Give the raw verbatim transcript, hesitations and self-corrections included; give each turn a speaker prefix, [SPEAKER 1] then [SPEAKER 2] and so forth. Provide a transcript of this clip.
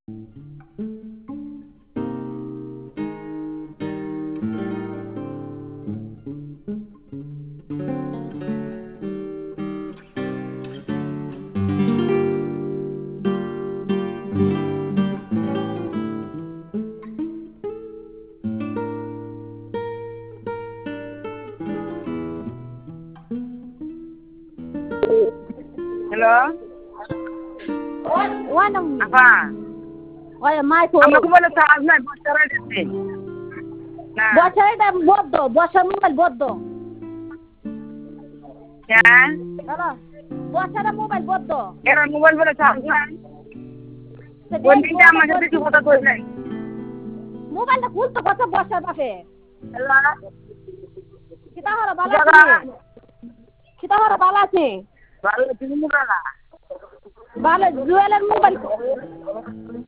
[SPEAKER 1] Hello?
[SPEAKER 2] Wala.
[SPEAKER 1] Apa?
[SPEAKER 2] Wala, mai ko.
[SPEAKER 1] Ama ko wala sa azna botara dite. Na.
[SPEAKER 2] Botara boddo, botara mobile boddo.
[SPEAKER 1] Yan?
[SPEAKER 2] Hello. Botara mobile boddo.
[SPEAKER 1] Era mobile wala sa azna. Bondi jama jete ki কথা কই নাই।
[SPEAKER 2] মোবাইলটা খুলতে কত বছর বাপে।
[SPEAKER 1] Hello?
[SPEAKER 2] কিতা হলো বালা আছে? কিতা হলো বালা আছে?
[SPEAKER 1] ভালো তুমি মুরালা।
[SPEAKER 2] ভালো জুয়েলের মোবাইল